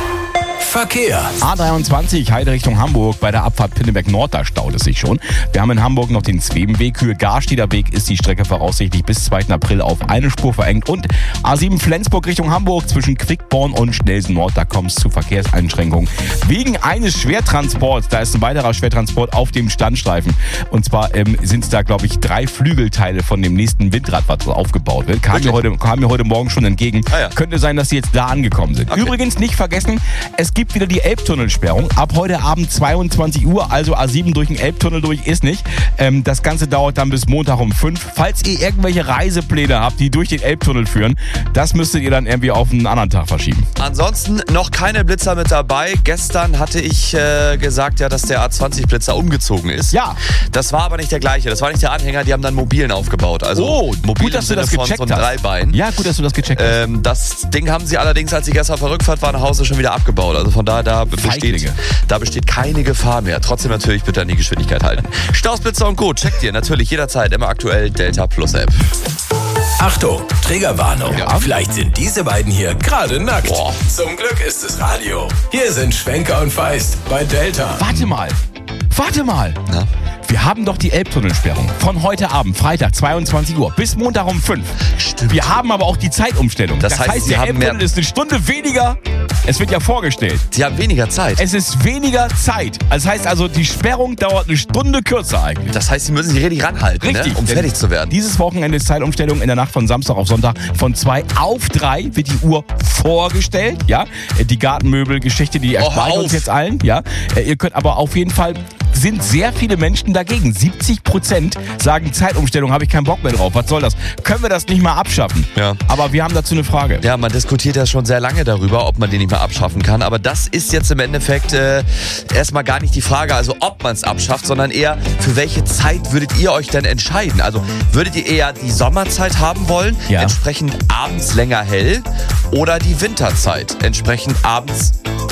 Verkehr. A dreiundzwanzig, Heide Richtung Hamburg. Bei der Abfahrt Pinneberg Nord, da staut es sich schon. Wir haben in Hamburg noch den Zwebenweg. Höhe Garsteder Weg ist die Strecke voraussichtlich bis zweiten April auf eine Spur verengt. Und A sieben Flensburg Richtung Hamburg zwischen Quickborn und Schnelsen Nord. Da kommt es zu Verkehrseinschränkungen. Wegen eines Schwertransports, da ist ein weiterer Schwertransport auf dem Standstreifen. Und zwar ähm, sind es da, glaube ich, drei Flügelteile von dem nächsten Windrad, was aufgebaut wird. Kam mir heute, kam mir heute Morgen schon entgegen. Ah ja. Könnte sein, dass sie jetzt da angekommen sind. Okay. Übrigens nicht vergessen, es gibt wieder die Elbtunnelsperrung. Ab heute Abend zweiundzwanzig Uhr, also A sieben durch den Elbtunnel durch ist nicht. Ähm, das Ganze dauert dann bis Montag um fünf. Falls ihr irgendwelche Reisepläne habt, die durch den Elbtunnel führen, das müsstet ihr dann irgendwie auf einen anderen Tag verschieben. Ansonsten noch keine Blitzer mit dabei. Gestern hatte ich äh, gesagt, ja, dass der A zwanzig Blitzer umgezogen ist. Ja. Das war aber nicht der gleiche. Das war nicht der Anhänger, die haben dann mobilen aufgebaut. Also oh, mobil gut, dass im du das Sinne gecheckt von so hast. drei Beinen. Ja, gut, dass du das gecheckt hast. Ähm, das Ding haben sie allerdings, als sie gestern auf der Rückfahrt waren, nach Hause schon wieder abgebaut. Also von daher, da besteht, da besteht keine Gefahr mehr. Trotzdem natürlich bitte an die Geschwindigkeit halten. Staus, Blitzer und Co. checkt ihr natürlich jederzeit immer aktuell Delta Plus App. Achtung, Triggerwarnung. Ja. Vielleicht sind diese beiden hier gerade nackt. Boah. Zum Glück ist es Radio. Hier sind Schwenker und Feist bei Delta. Warte mal. Warte mal. Na? Wir haben doch die Elbtunnelsperrung von heute Abend, Freitag, zweiundzwanzig Uhr, bis Montag um fünf. Stimmt. Wir haben aber auch die Zeitumstellung. Das, das heißt, heißt Sie der haben Elbtunnel mehr... ist eine Stunde weniger. Es wird ja vorgestellt. Sie haben weniger Zeit. Es ist weniger Zeit. Das heißt also, die Sperrung dauert eine Stunde kürzer eigentlich. Das heißt, Sie müssen sich richtig ranhalten, Richtig, ne? um fertig zu werden. Dieses Wochenende ist Zeitumstellung in der Nacht von Samstag auf Sonntag. Von zwei auf drei wird die Uhr vorgestellt. Ja, die Gartenmöbel-Geschichte, die ersparen oh, uns jetzt allen. Ja, ihr könnt aber auf jeden Fall... sind sehr viele Menschen dagegen. siebzig Prozent sagen, Zeitumstellung, habe ich keinen Bock mehr drauf. Was soll das? Können wir das nicht mal abschaffen? Ja. Aber wir haben dazu eine Frage. Ja, man diskutiert ja schon sehr lange darüber, ob man den nicht mehr abschaffen kann. Aber das ist jetzt im Endeffekt äh, erstmal gar nicht die Frage, also ob man es abschafft, sondern eher, für welche Zeit würdet ihr euch denn entscheiden? Also würdet ihr eher die Sommerzeit haben wollen, ja. entsprechend abends länger hell, oder die Winterzeit, entsprechend abends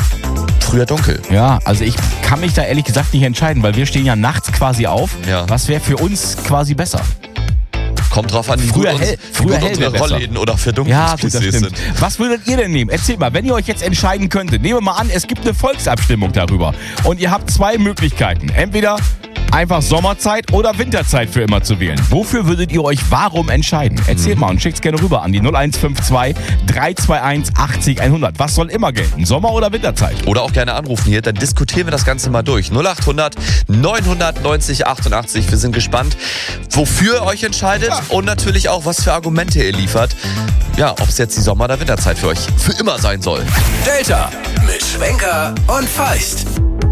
früher dunkel? Ja, also ich kann mich da ehrlich gesagt nicht entscheiden, weil wir stehen ja nachts quasi auf. Ja. Was wäre für uns quasi besser? Kommt drauf an, wie früher gut, hell, uns, früher wie gut hell unsere Rollläden oder verdunkeln ja, gut, das sind. stimmt. Was würdet ihr denn nehmen? Erzählt mal, wenn ihr euch jetzt entscheiden könntet. Nehmen wir mal an, es gibt eine Volksabstimmung darüber. Und ihr habt zwei Möglichkeiten. Entweder einfach Sommerzeit oder Winterzeit für immer zu wählen. Wofür würdet ihr euch warum entscheiden? Erzählt mhm. mal und schickt's gerne rüber an die null eins fünf zwei drei zwei eins achtzig hundert. Was soll immer gelten? Sommer- oder Winterzeit? Oder auch gerne anrufen hier, dann diskutieren wir das Ganze mal durch. null acht hundert neunhundertneunzig achtundachtzig. Wir sind gespannt, wofür ihr euch entscheidet ja. und natürlich auch, was für Argumente ihr liefert. Ja, ob es jetzt die Sommer- oder Winterzeit für euch für immer sein soll. Delta mit Schwenker und Feist.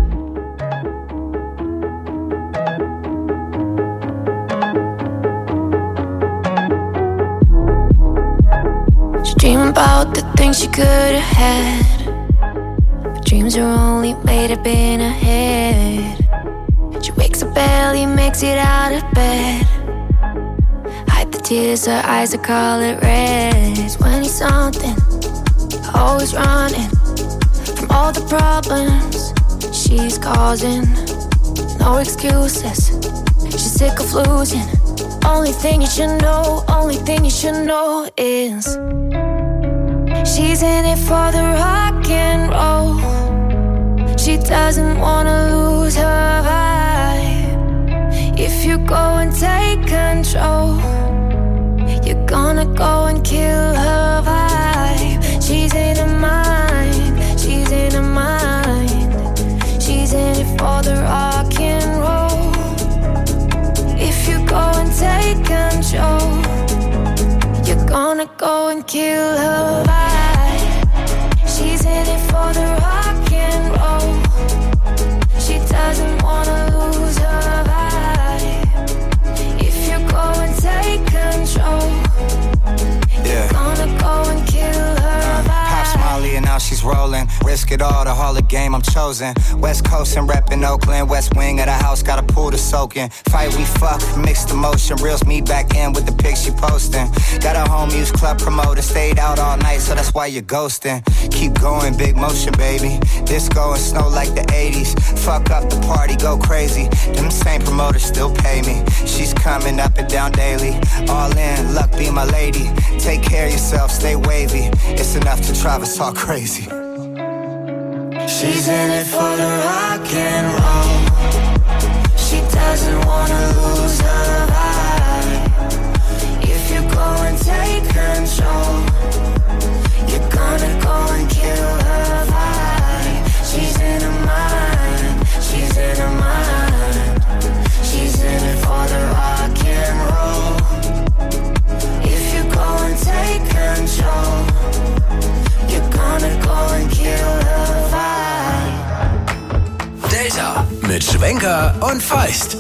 Dream about the things she could have had, but dreams are only made up in her head. She wakes up barely, makes it out of bed. Hide the tears, her eyes are color red. twenty something, always running from all the problems she's causing. No excuses, she's sick of losing. Only thing you should know, only thing you should know is she's in it for the rock and roll. She doesn't wanna lose her vibe. If you go and take control, you're gonna go and kill her vibe. She's in her mind, she's in her mind. She's in it for the rock and roll. If you go and take control, you're gonna go and kill her vibe. She's in it for the rock and roll. She doesn't wanna lose her vibe. If you go and take control, yeah. You're gonna go and kill her vibe. Pops Molly and now she's rolling. Risk it all, the Hall of Game I'm chosen. West Coast and reppin' Oakland. West wing of the house, got a pool to soak in. Fight we fuck, mixed emotion. Reels me back in with the pics she posting. Got a home use club promoter. Stayed out all night, so that's why you're ghosting. Keep going, big motion, baby. Disco and snow like the eighties. Fuck up the party, go crazy. Them same promoters still pay me. She's coming up and down daily. All in, luck be my lady. Take care of yourself, stay wavy. It's enough to drive us all crazy. She's in it for the rock and roll. She doesn't wanna lose her vibe. If you go and take control, you're gonna go and kill her vibe. She's in her mind, she's in her mind. She's in it for the rock and roll. If you go and take control, you're gonna go and kill her vibe. Delta mit Schwenker und Feist.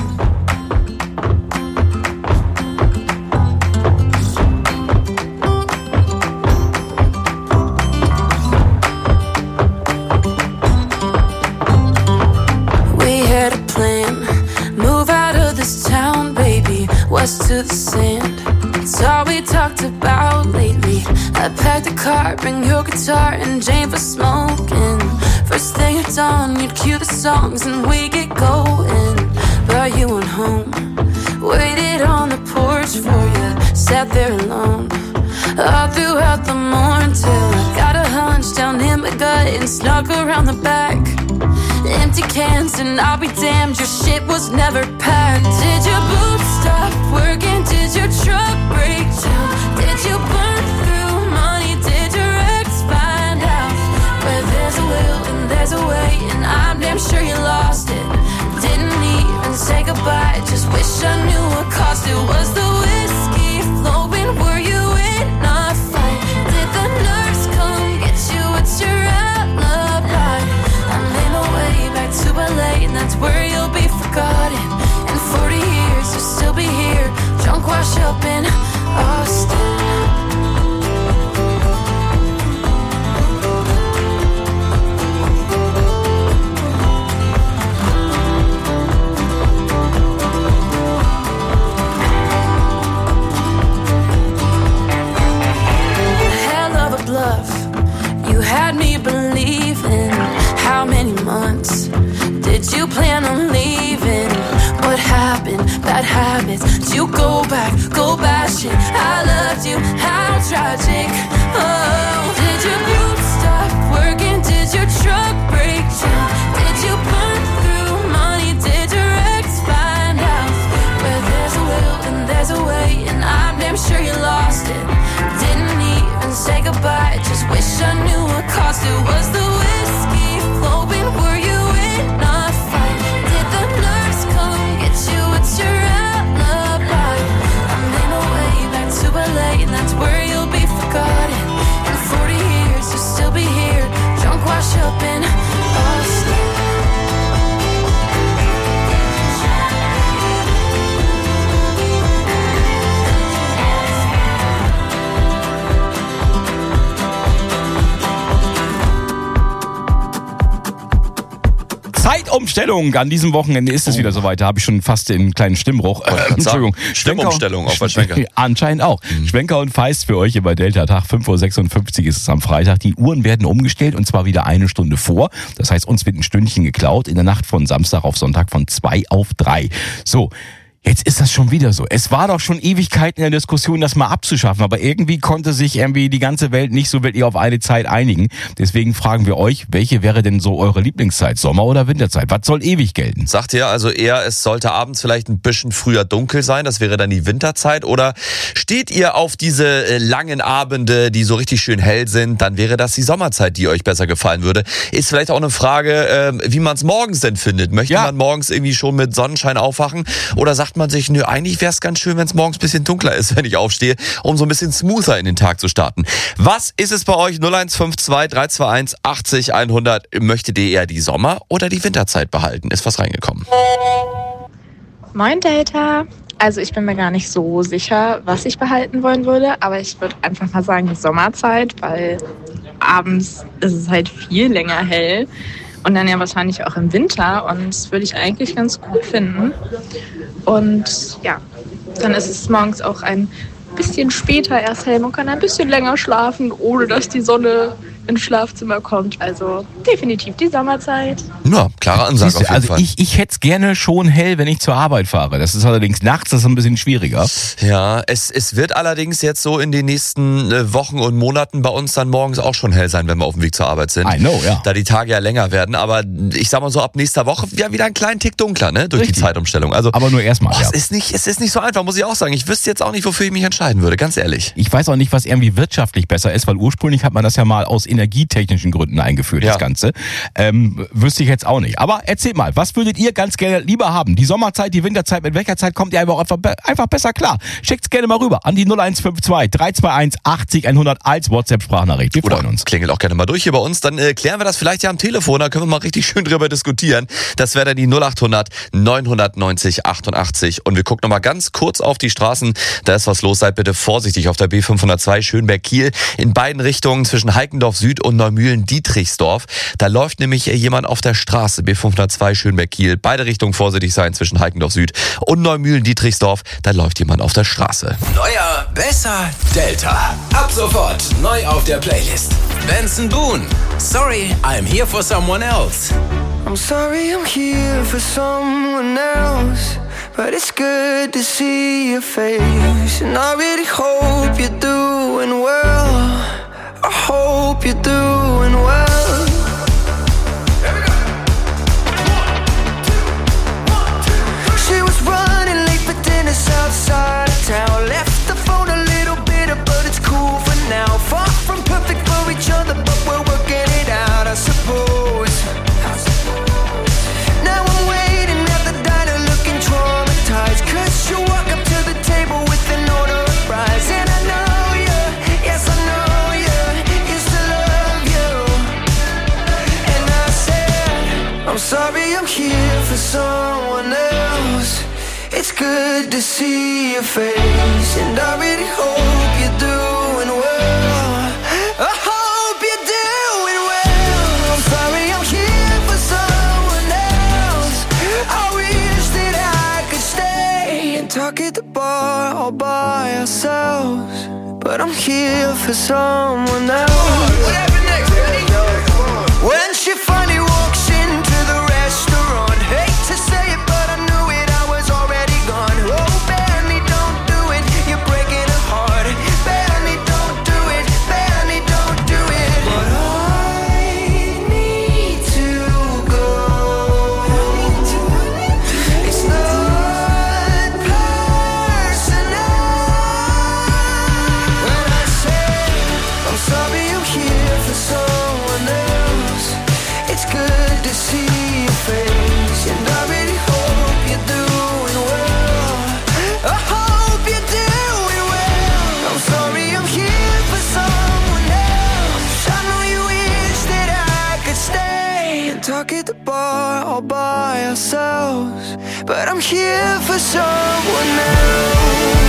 We had a plan, move out of this town, baby, west to the sand. It's all we talked about lately. I packed a car, bring your guitar and Jane for smoking. First thing at dawn, you'd cue the songs and we get going. But you went home, waited on the porch for you, sat there alone all throughout the morning till I got a hunch down in my gut and snuck around the back. Empty cans and I'll be damned, your shit was never packed. Did your boots stop working? Did your truck break down? Did you burn through money? Did your ex find out? Where there's a will and there's a way, and I'm damn sure you lost it. Didn't even say goodbye, just wish I knew what cost it. Was the whiskey flowing? Were you in a fight? Did the nurse come get you? What's your alibi? I made my way back to L A, and that's where you'll be forgotten. In forty years, you'll still be here, drunk, wash up in Austin. You had me believing. How many months did you plan on leaving? What happened? Bad habits. Did you go back? Go bashing. I loved you. How tragic. Oh, did your boots stop working? Did your truck break down? Did you burn through money? Did your ex find out? Where there's a will and there's a way, and I'm damn sure you lost it. Didn't even say goodbye, just wish I knew what cost it. Was the whiskey flowing? Were you in a fight? Did the nurse come get you? What's your alibi? I made my way back to L A, and that's where you'll be forgotten. In forty years, you'll still be here, drunk, wash up in Austin. Zeitumstellung. An diesem Wochenende ist es oh. wieder soweit. Da habe ich schon fast einen kleinen Stimmbruch. Äh, Entschuldigung. Stimmumstellung auf Schwenker. Anscheinend auch. Mhm. Schwenker und Feist für euch hier bei Delta. Tag fünf Uhr sechsundfünfzig ist es am Freitag. Die Uhren werden umgestellt und zwar wieder eine Stunde vor. Das heißt, uns wird ein Stündchen geklaut in der Nacht von Samstag auf Sonntag von zwei auf drei. So. Jetzt ist das schon wieder so. Es war doch schon Ewigkeiten in der Diskussion, das mal abzuschaffen, aber irgendwie konnte sich irgendwie die ganze Welt nicht so wirklich auf eine Zeit einigen. Deswegen fragen wir euch, welche wäre denn so eure Lieblingszeit, Sommer- oder Winterzeit? Was soll ewig gelten? Sagt ihr also eher, es sollte abends vielleicht ein bisschen früher dunkel sein, das wäre dann die Winterzeit? Oder steht ihr auf diese äh, langen Abende, die so richtig schön hell sind, dann wäre das die Sommerzeit, die euch besser gefallen würde? Ist vielleicht auch eine Frage, äh, wie man es morgens denn findet. Möchte ja. man morgens irgendwie schon mit Sonnenschein aufwachen? Oder sagt man sich, nö, eigentlich wäre es ganz schön, wenn es morgens ein bisschen dunkler ist, wenn ich aufstehe, um so ein bisschen smoother in den Tag zu starten. Was ist es bei euch? null eins fünf zwei drei zwei eins achtzig hundert. Möchtet ihr eher die Sommer- oder die Winterzeit behalten? Ist was reingekommen? Moin Delta. Also ich bin mir gar nicht so sicher, was ich behalten wollen würde, aber ich würde einfach mal sagen die Sommerzeit, weil abends ist es halt viel länger hell. Und dann ja wahrscheinlich auch im Winter und das würde ich eigentlich ganz gut finden. Und ja, dann ist es morgens auch ein bisschen später erst hell. Man kann ein bisschen länger schlafen, ohne dass die Sonne ins Schlafzimmer kommt. Also definitiv die Sommerzeit. Ja, klare Ansage Siehste, auf jeden also Fall. ich, ich hätte es gerne schon hell, wenn ich zur Arbeit fahre. Das ist allerdings nachts, das ist ein bisschen schwieriger. Ja, es, es wird allerdings jetzt so in den nächsten äh, Wochen und Monaten bei uns dann morgens auch schon hell sein, wenn wir auf dem Weg zur Arbeit sind. I know, ja. Da die Tage ja länger werden. Aber ich sag mal so, ab nächster Woche ja wieder einen kleinen Tick dunkler, ne? Durch Richtig. die Zeitumstellung. Also, aber nur erstmal, oh, ja. es ist nicht, es ist nicht so einfach, muss ich auch sagen. Ich wüsste jetzt auch nicht, wofür ich mich entscheiden würde, ganz ehrlich. Ich weiß auch nicht, was irgendwie wirtschaftlich besser ist, weil ursprünglich hat man das ja mal aus energietechnischen Gründen eingeführt, ja. das Ganze. Ähm, wüsste ich jetzt auch nicht. Aber erzählt mal, was würdet ihr ganz gerne lieber haben? Die Sommerzeit, die Winterzeit, mit welcher Zeit kommt ihr einfach, einfach besser klar? Schickt's gerne mal rüber an die null eins fünf zwei drei zwei eins achtzig hundert als WhatsApp-Sprachnachricht. Wir freuen Oder uns. Klingelt auch gerne mal durch hier bei uns, dann äh, klären wir das vielleicht ja am Telefon, da können wir mal richtig schön drüber diskutieren. Das wäre dann die null acht hundert neunhundertneunzig achtundachtzig und wir gucken nochmal ganz kurz auf die Straßen, da ist was los, seid bitte vorsichtig auf der B fünfhundertzwei Schönberg-Kiel in beiden Richtungen zwischen Heikendorf Süd und Neumühlen-Dietrichsdorf. Da läuft nämlich jemand auf der Straße, B fünfhundertzwei Schönberg-Kiel, beide Richtungen vorsichtig sein zwischen Heikendorf Süd und Neumühlen-Dietrichsdorf, da läuft jemand auf der Straße. Neuer, besser, Delta. Ab sofort neu auf der Playlist. Benson Boone. Sorry, I'm here for someone else. I'm sorry I'm here for someone else, but it's good to see your face. And I really hope you're doing well. I hope you're doing well. She was running late for dinner outside of town. Left the phone a little bitter, but it's cool for now. Far from perfect for each other, but we're working it out, I suppose. Now I'm waiting at the diner looking traumatized, 'cause you walk up to the table with an order of fries. And I know you, yes I know you, used to love you. And I said, I'm sorry I'm here for someone else. It's good to see your face, and I really hope you're doing well. I hope you're doing well. I'm sorry I'm here for someone else. I wish that I could stay and talk at the bar all by ourselves, but I'm here for someone else. Whatever next, ready? When she finally walks into the restaurant, hate to say it, but I knew it, I was already gone. Oh, Benny, don't do it, you're breaking her heart. Benny, don't do it, Benny, don't do it. But I need to go. It's not personal. When I say I'm sorry I'm here for someone else, it's good to see your face, and I really hope you're doing well. I hope you're doing well. I'm sorry I'm here for someone else. I know you wish that I could stay and talk at the bar all by ourselves, but I'm here for someone else.